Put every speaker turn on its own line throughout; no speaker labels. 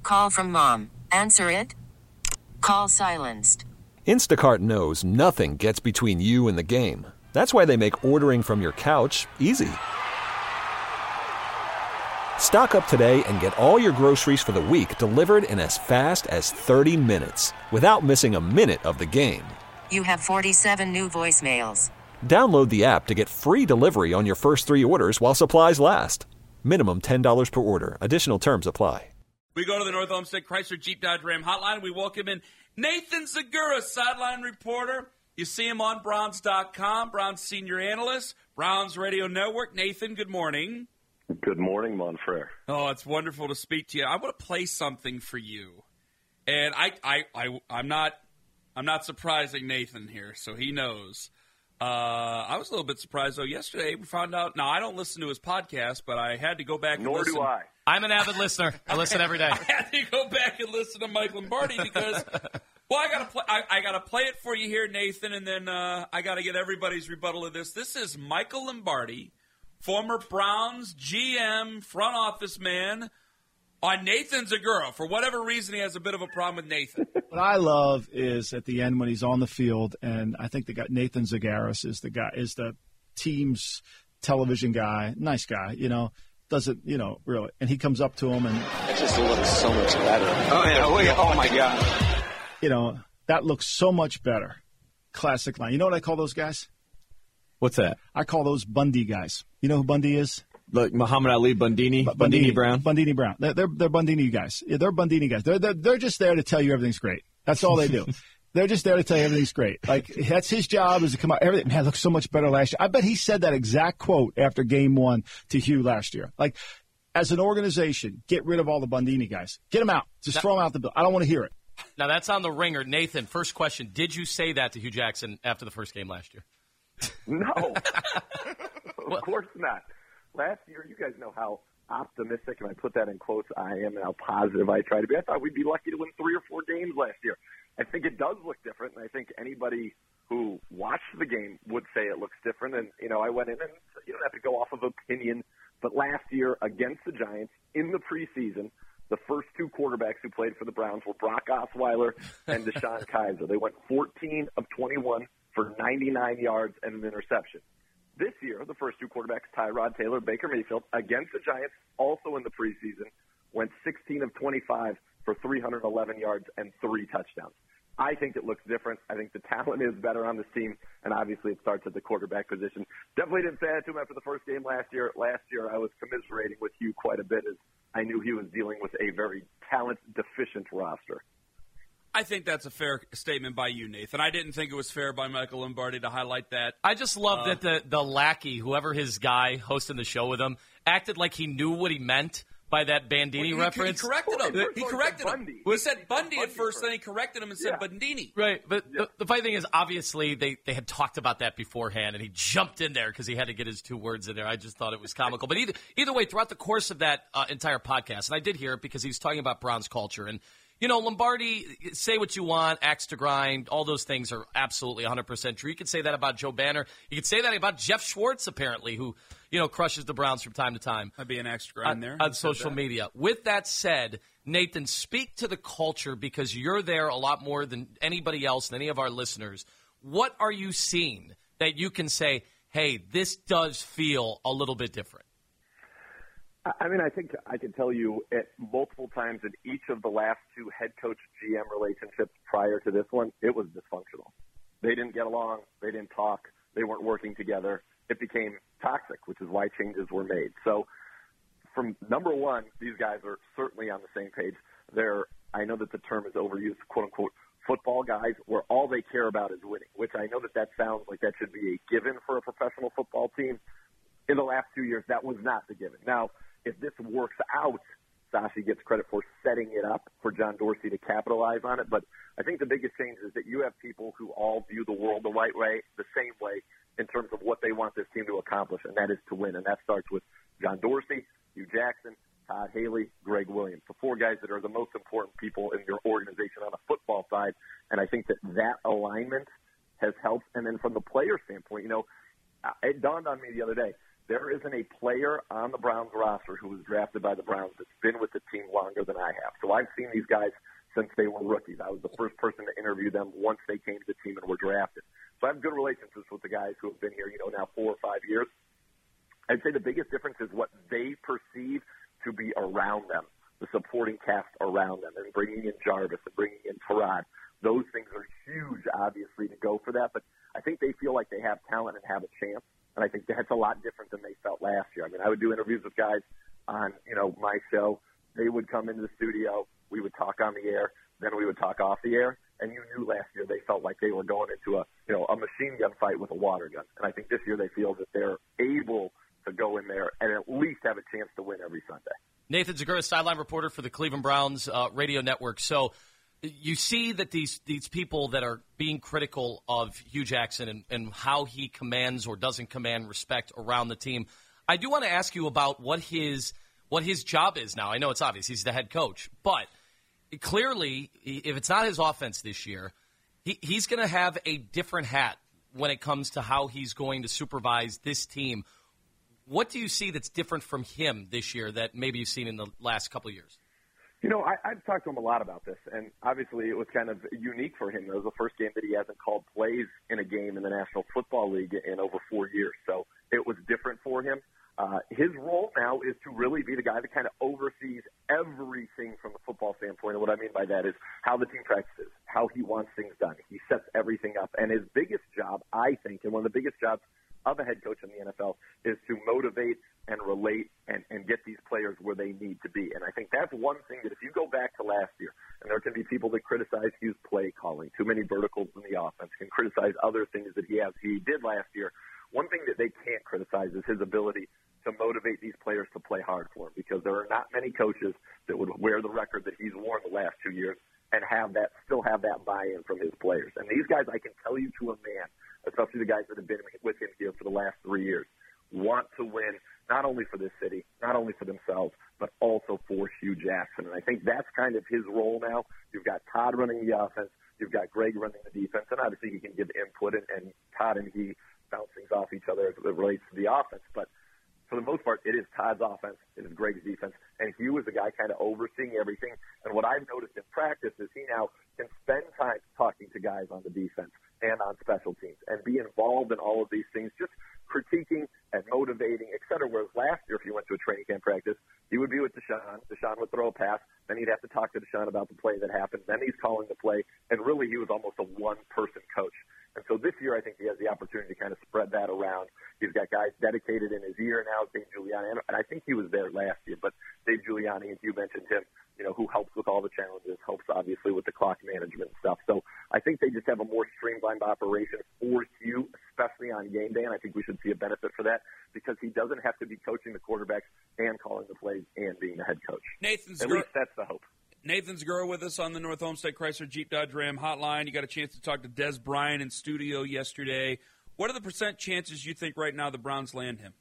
Call from mom. Answer it. Call silenced.
Instacart knows nothing gets between you and the game. That's why they make ordering from your couch easy. Stock up today and get all your groceries for the week delivered in as fast as 30 minutes without missing a minute of the game.
You have 47 new voicemails.
Download the app to get free delivery on your first 3 orders while supplies last. Minimum $10 per order. Additional terms apply.
We go to the North Olmsted Chrysler Jeep Dodge Ram hotline. We welcome in Nathan Zagura, sideline reporter. You see him on Browns.com, Browns senior analyst, Browns Radio Network. Nathan, good morning.
Good morning, Monfrere.
Oh, it's wonderful to speak to you. I want to play something for you. And I'm not surprising Nathan here, so he knows. I was a little bit surprised, though. Yesterday, we found out. Now, I don't listen to his podcast, but I had to go back and listen.
Nor do I.
I'm an avid listener. I listen every day.
I had to go back and listen to Mike Lombardi because, well, I gotta play it for you here, Nathan, and then I got to get everybody's rebuttal of this. This is Michael Lombardi, former Browns GM, front office man, on Nathan Zagura. For whatever reason, he has a bit of a problem with Nathan.
What I love is at the end when he's on the field, and I think the guy Nathan Zagaris is the team's television guy, nice guy, doesn't, really. And he comes up to him and
it just looks so much better. Oh yeah, oh my God.
That looks so much better. Classic line. You know what I call those guys?
What's that?
I call those Bundy guys. You know who Bundy is?
Like Muhammad Ali, Bundini Brown.
Bundini Brown. They're Bundini guys. Yeah, they're Bundini guys. They're just there to tell you everything's great. That's all they do. They're just there to tell you everything's great. Like, that's his job, is to come out. Everything, man, looks so much better last year. I bet he said that exact quote after game 1 to Hugh last year. Like, as an organization, get rid of all the Bundini guys. Get them out. Just throw them out the bill. I don't want to hear it.
Now, that's on the ringer. Nathan, first question. Did you say that to Hugh Jackson after the first game last year?
No. Of course not. Last year, you guys know how optimistic, and I put that in quotes, I am, and how positive I try to be. I thought we'd be lucky to win 3 or 4 games last year. I think it does look different, and I think anybody who watched the game would say it looks different. And, I went in, and you don't have to go off of opinion, but last year against the Giants in the preseason, the first 2 quarterbacks who played for the Browns were Brock Osweiler and Deshaun Kaiser. They went 14 of 21 for 99 yards and an interception. This year, the first 2 quarterbacks, Tyrod Taylor, Baker Mayfield, against the Giants, also in the preseason, went 16 of 25 for 311 yards and 3 touchdowns. I think it looks different. I think the talent is better on this team, and obviously it starts at the quarterback position. Definitely didn't say that to him after the first game last year. Last year I was commiserating with Hugh quite a bit, as I knew he was dealing with a very talent-deficient roster.
I think that's a fair statement by you, Nathan. I didn't think it was fair by Michael Lombardi to highlight that.
I just love that the lackey, whoever his guy hosting the show with him, acted like he knew what he meant by that Bandini reference.
He corrected him. He corrected him. He said Bundy at first, then he corrected him and said Bandini.
Right, but the funny thing is, obviously, they had talked about that beforehand, and he jumped in there because he had to get his 2 words in there. I just thought it was comical. But either way, throughout the course of that entire podcast, and I did hear it because he was talking about Browns culture, and Lombardi, say what you want, axe to grind, all those things are absolutely 100% true. You could say that about Joe Banner. You could say that about Jeff Schwartz, apparently, who, crushes the Browns from time to time.
I'd be an axe to grind there.
On social media. With that said, Nathan, speak to the culture because you're there a lot more than anybody else, than any of our listeners. What are you seeing that you can say, hey, this does feel a little bit different?
I mean, I think I can tell you at multiple times in each of the last 2 head coach-GM relationships prior to this one, it was dysfunctional. They didn't get along. They didn't talk. They weren't working together. It became toxic, which is why changes were made. So from number one, these guys are certainly on the same page. I know that the term is overused, quote-unquote, football guys, where all they care about is winning, which I know that sounds like that should be a given for a professional football team. In the last 2 years, that was not the given. Now, if this works out, Sashi gets credit for setting it up for John Dorsey to capitalize on it. But I think the biggest change is that you have people who all view the world the right way, the same way, in terms of what they want this team to accomplish, and that is to win. And that starts with John Dorsey, Hugh Jackson, Todd Haley, Greg Williams, the 4 guys that are the most important people in your organization on the football side. And I think that alignment has helped. And then from the player standpoint, it dawned on me the other day, there isn't a player on the Browns roster who was drafted by the Browns that's been with the team longer than I have. So I've seen these guys since they were rookies. I was the first person to interview them once they came to the team and were drafted. So I have good relationships with the guys who have been here, now 4 or 5 years. I'd say the biggest difference is what they perceive to be around them, the supporting cast around them, and bringing in Jarvis and bringing in Tyrod. Those things are huge, obviously, to go for that. But I think they feel like they have talent and have a chance. And I think that's a lot different than they felt last year. I mean, I would do interviews with guys on, my show. They would come into the studio. We would talk on the air. Then we would talk off the air. And you knew last year they felt like they were going into a machine gun fight with a water gun. And I think this year they feel that they're able to go in there and at least have a chance to win every Sunday.
Nathan Zegura, sideline reporter for the Cleveland Browns radio network. So you see that these people that are being critical of Hugh Jackson and how he commands or doesn't command respect around the team. I do want to ask you about what his job is now. I know it's obvious. He's the head coach. But clearly, if it's not his offense this year, he's going to have a different hat when it comes to how he's going to supervise this team. What do you see that's different from him this year that maybe you've seen in the last couple of years?
I've talked to him a lot about this, and obviously it was kind of unique for him. It was the first game that he hasn't called plays in a game in the National Football League in over 4 years, so it was different for him. His role now is to really be the guy that kind of oversees everything from the football standpoint, and what I mean by that is how the team practices, how he wants things done. He sets everything up, and his biggest job, I think, and one of the biggest jobs of a head coach in the NFL is to motivate and relate and get these players where they need to be. And I think that's one thing that if you go back to last year, and there can be people that criticize Hugh's play calling, too many verticals in the offense, can criticize other things that he did last year. One thing that they can't criticize is his ability to motivate these players to play hard for him, because there are not many coaches that would wear the record that he's worn the last 2 years and still have that buy-in from his players. And these guys, I can tell you to a man, especially the guys that have been with him here for the last 3 years, want to win not only for this city, not only for themselves, but also for Hugh Jackson. And I think that's kind of his role now. You've got Todd running the offense. You've got Greg running the defense. And obviously he can give input, and Todd and he bounce things off each other as it relates to the offense. But for the most part, it is Todd's offense, it is Greg's defense, and Hugh is the guy kind of overseeing everything. And what I've noticed in practice is he now can spend time talking to guys on the defense and on special teams and be involved in all of these things, just critiquing and motivating, et cetera. Whereas last year, if he went to a training camp practice, he would be with Deshaun. Deshaun would throw a pass. Then he'd have to talk to Deshaun about the play that happened. Then he's calling the play. And really, he was almost a one-person coach. And so this year, I think he has the opportunity to kind of spread that around. He's got guys dedicated in his ear now, Dave Giuliani. And I think he was there last year, but Dave Giuliani, and you mentioned him, who helps with all the challenges, helps obviously with the clock management and stuff. So I think they just have a more streamlined operation for Hugh, especially on game day, and I think we should see a benefit for that because he doesn't have to be coaching the quarterbacks and calling the plays and being the head coach. At least that's the hope.
Nathan Zegura with us on the North Homestead Chrysler Jeep Dodge Ram hotline. You got a chance to talk to Des Bryant in studio yesterday. What are the percent chances you think right now the Browns land him?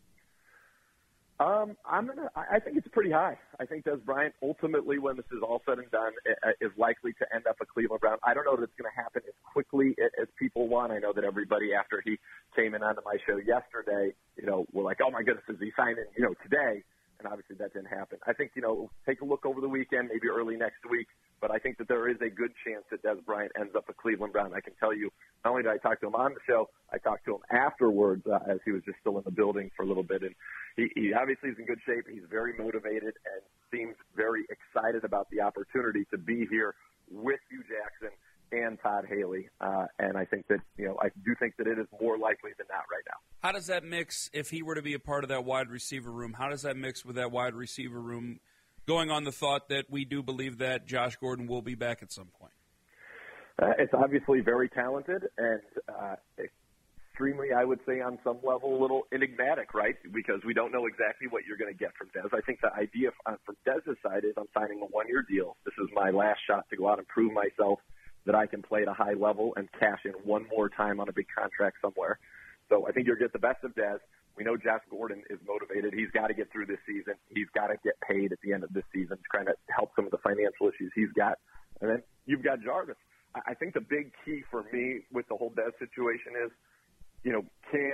I think it's pretty high. I think Des Bryant, ultimately, when this is all said and done, is likely to end up a Cleveland Brown. I don't know that it's going to happen as quickly as people want. I know that everybody, after he came in onto my show yesterday, were like, oh my goodness, is he signing, today? And obviously that didn't happen. I think, take a look over the weekend, maybe early next week. But I think that there is a good chance that Des Bryant ends up a Cleveland Brown. I can tell you, not only did I talk to him on the show, I talked to him afterwards as he was just still in the building for a little bit. And he obviously is in good shape. He's very motivated and seems very excited about the opportunity to be here with Hugh Jackson and Todd Haley. And I think that, I do think that it is more likely than not right now.
How does that mix, if he were to be a part of that wide receiver room, how does that mix with that wide receiver room, going on the thought that we do believe that Josh Gordon will be back at some point?
It's obviously very talented and extremely, I would say, on some level, a little enigmatic, right? Because we don't know exactly what you're going to get from Des. I think the idea from Dez's side is I'm signing a one-year deal. This is my last shot to go out and prove myself that I can play at a high level and cash in one more time on a big contract somewhere. So I think you'll get the best of Des. We know Josh Gordon is motivated. He's got to get through this season. He's got to get paid at the end of this season to kind of help some of the financial issues he's got. And then you've got Jarvis. I think the big key for me with the whole Des situation is, can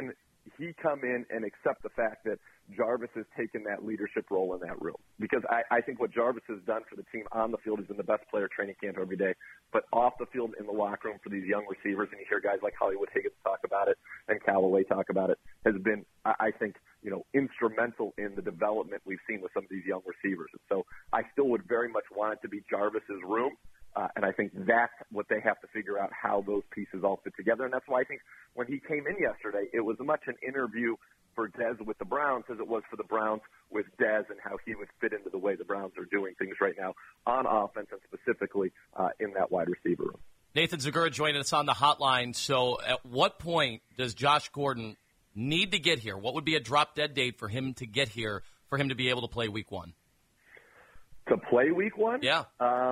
he come in and accept the fact that Jarvis has taken that leadership role in that room. Because I think what Jarvis has done for the team on the field, he's been the best player training camp every day, but off the field in the locker room for these young receivers, and you hear guys like Hollywood Higgins talk about it and Callaway talk about it, has been, I think, instrumental in the development we've seen with some of these young receivers. And so I still would very much want it to be Jarvis's room. And I think that's what they have to figure out, how those pieces all fit together. And that's why I think when he came in yesterday, it was as much an interview for Dez with the Browns as it was for the Browns with Dez and how he would fit into the way the Browns are doing things right now on offense and specifically in that wide receiver room.
Nathan Zegura joining us on the hotline. So at what point does Josh Gordon need to get here? What would be a drop-dead date for him to get here for him to be able to play week one?
To play week one?
Yeah.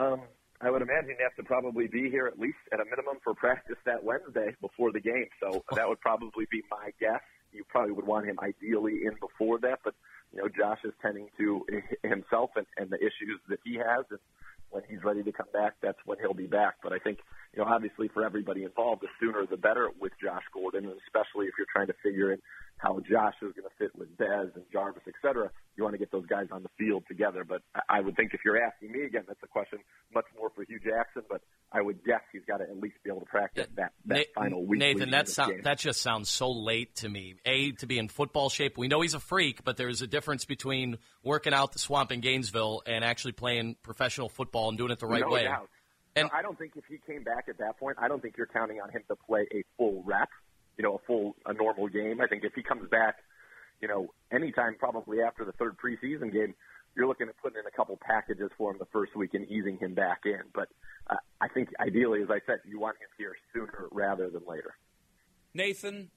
I would imagine he'd have to probably be here at least at a minimum for practice that Wednesday before the game. So that would probably be my guess. You probably would want him ideally in before that, but Josh is tending to himself and the issues that he has, and when he's ready to come back, that's when he'll be back. But I think, obviously for everybody involved, the sooner the better with Josh Gordon, and especially if you're trying to figure in how Josh is going to fit with Dez and Jarvis, et cetera. You want to get those guys on the field together. But I would think if you're asking me again, that's a question much more for Hugh Jackson, but I would guess he's got to at least be able to practice that final week.
Nathan, that just sounds so late to me. To be in football shape. We know he's a freak, but there's a difference between working out the swamp in Gainesville and actually playing professional football and doing it the right way.
Doubt. And I don't think if he came back at that point, I don't think you're counting on him to play a full rep, a normal game. I think if he comes back, anytime probably after the third preseason game, you're looking at putting in a couple packages for him the first week and easing him back in. But I think ideally, as I said, you want him here sooner rather than later.
Nathan,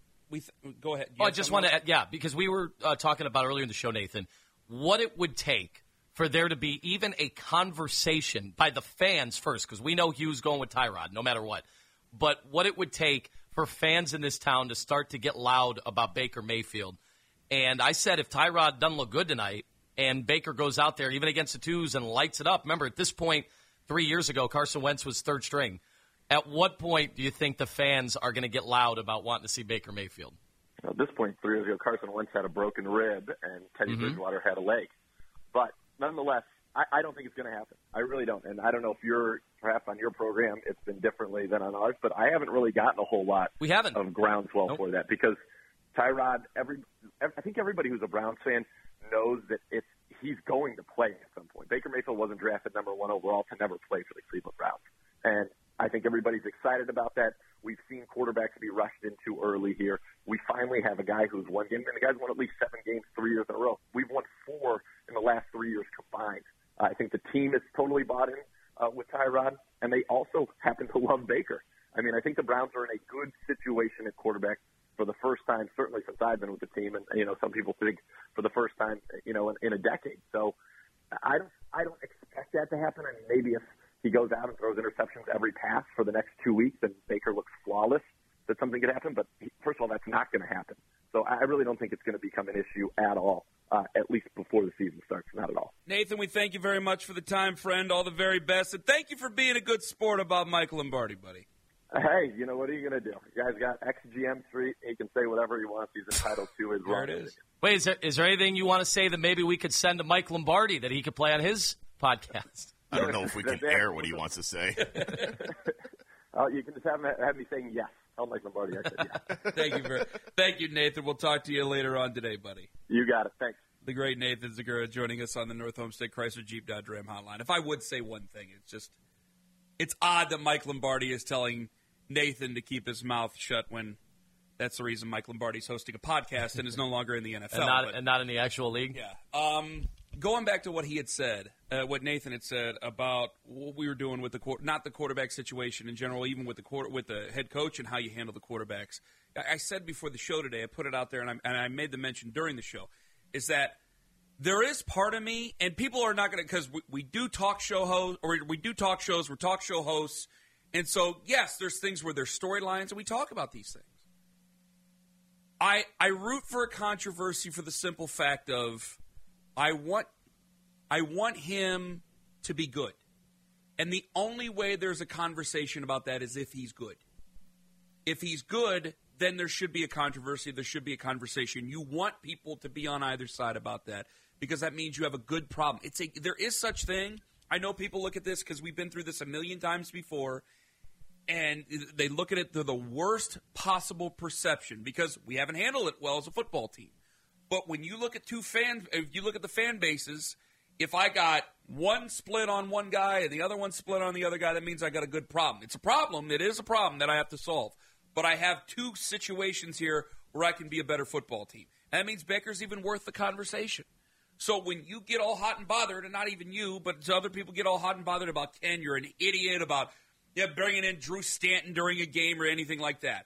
go ahead.
I just want to because we were talking about earlier in the show, Nathan, what it would take for there to be even a conversation by the fans first, because we know Hugh's going with Tyrod no matter what, but what it would take for fans in this town to start to get loud about Baker Mayfield. And I said if Tyrod doesn't look good tonight and Baker goes out there even against the twos and lights it up, remember at this point 3 years ago Carson Wentz was third string. At what point do you think the fans are going to get loud about wanting to see Baker Mayfield?
At this point 3 years ago, Carson Wentz had a broken rib and Teddy Bridgewater had a leg. But nonetheless, I don't think it's going to happen. I really don't. And I don't know if you're perhaps on your program it's been differently than on ours, but I haven't really gotten a whole lot of groundswell for that because Tyrod, I think everybody who's a Browns fan knows that he's going to play at some point. Baker Mayfield wasn't drafted number 1 overall to never play for the Cleveland Browns. And I think everybody's excited about that. We've seen quarterbacks be rushed into early here. We finally have a guy who's won games, and the guy's won at least 7 games 3 years in a row. We've won 4 in the last 3 years combined. I think the team is totally bought in with Tyrod, and they also happen to love Baker. I mean, I think the Browns are in a good situation at quarterback for the first time, certainly since I've been with the team, and some people think for the first time, in a decade. So I don't expect that to happen. I mean, maybe if he goes out and throws interceptions every pass for the next 2 weeks and Baker looks flawless, that something could happen. But first of all, that's not going to happen. So I really don't think it's going to become an issue at all, at least before the season starts. Not at all.
Nathan, we thank you very much for the time, friend. All the very best. And thank you for being a good sport about Michael Lombardi, buddy.
Hey, what are you going to do? The guy's got XGM Street. He can say whatever he wants. He's entitled to his
There it is.
Wait, is there anything you want to say that maybe we could send to Mike Lombardi that he could play on his podcast?
I don't know if we can air what he wants to say.
You can just have me saying yes. Tell Mike Lombardi I said yes.
Thank you, Nathan. We'll talk to you later on today, buddy.
You got it. Thanks.
The great Nathan Zegura joining us on the North Homestead Chrysler Jeep Dodge Ram hotline. If I would say one thing, it's odd that Mike Lombardi is telling Nathan to keep his mouth shut when that's the reason Mike Lombardi's hosting a podcast and is no longer in the NFL.
And not in the actual league?
Yeah. Going back to what he had said, what Nathan had said about what we were doing with not the quarterback situation in general, even with the head coach and how you handle the quarterbacks. I said before the show today, I put it out there, and I made the mention during the show, is that there is part of me, and people are not going to, because we do talk show hosts, or we do talk shows, we're talk show hosts, and so, yes, there's things where there's storylines, and we talk about these things. I root for a controversy for the simple fact of I want him to be good. And the only way there's a conversation about that is if he's good. If he's good, then there should be a controversy. There should be a conversation. You want people to be on either side about that because that means you have a good problem. There is such thing. I know people look at this because we've been through this a million times before, and they look at it through the worst possible perception because we haven't handled it well as a football team. But when you look at if you look at the fan bases, if I got one split on one guy and the other one split on the other guy, that means I got a good problem. It's a problem. It is a problem that I have to solve. But I have two situations here where I can be a better football team. And that means Baker's even worth the conversation. So when you get all hot and bothered, and not even you, but other people get all hot and bothered about Ken, you're an idiot, about bringing in Drew Stanton during a game or anything like that.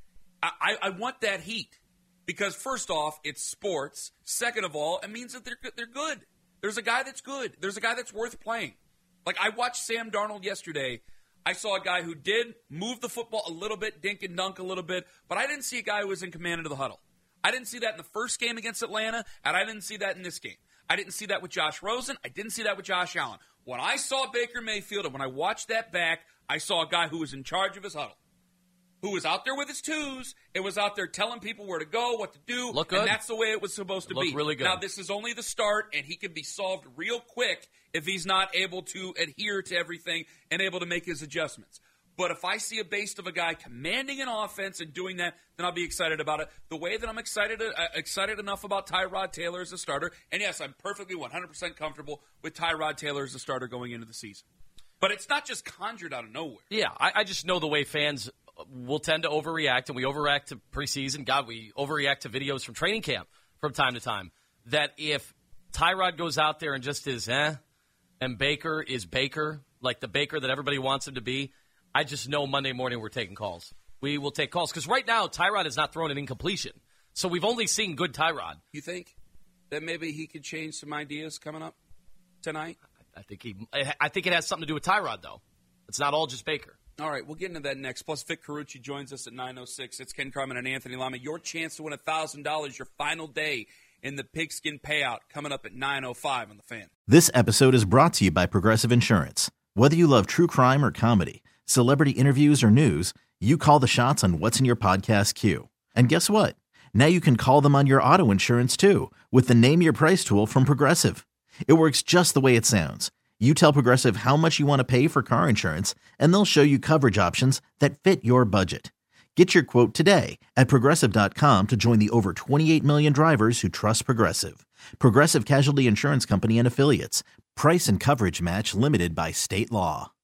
I want that heat because, first off, it's sports. Second of all, it means that they're good. There's a guy that's good. There's a guy that's worth playing. Like, I watched Sam Darnold yesterday. I saw a guy who did move the football a little bit, dink and dunk a little bit, but I didn't see a guy who was in command of the huddle. I didn't see that in the first game against Atlanta, and I didn't see that in this game. I didn't see that with Josh Rosen. I didn't see that with Josh Allen. When I saw Baker Mayfield and when I watched that back, I saw a guy who was in charge of his huddle, who was out there with his twos. It was out there telling people where to go, what to do.
Look good.
And that's the way it was supposed to be.
Look really good.
Now, this is only the start, and he can be solved real quick if he's not able to adhere to everything and able to make his adjustments. But if I see a base of a guy commanding an offense and doing that, then I'll be excited about it. The way that I'm excited enough about Tyrod Taylor as a starter, and yes, I'm perfectly 100% comfortable with Tyrod Taylor as a starter going into the season. But it's not just conjured out of nowhere.
Yeah, I just know the way fans will tend to overreact, and we overreact to preseason. God, we overreact to videos from training camp from time to time. That if Tyrod goes out there and just is and Baker is Baker, like the Baker that everybody wants him to be, I just know Monday morning we're taking calls. We will take calls. Because right now, Tyrod has not thrown an incompletion. So we've only seen good Tyrod.
You think that maybe he could change some ideas coming up tonight?
I think it has something to do with Tyrod, though. It's not all just Baker.
All right, we'll get into that next. Plus, Vic Carucci joins us at 9:06. It's Ken Carman and Anthony Lama. Your chance to win $1,000, your final day in the Pigskin Payout, coming up at 9:05 on The Fan.
This episode is brought to you by Progressive Insurance. Whether you love true crime or comedy, celebrity interviews or news, you call the shots on what's in your podcast queue. And guess what? Now you can call them on your auto insurance, too, with the Name Your Price tool from Progressive. It works just the way it sounds. You tell Progressive how much you want to pay for car insurance, and they'll show you coverage options that fit your budget. Get your quote today at Progressive.com to join the over 28 million drivers who trust Progressive. Progressive Casualty Insurance Company and Affiliates. Price and coverage match limited by state law.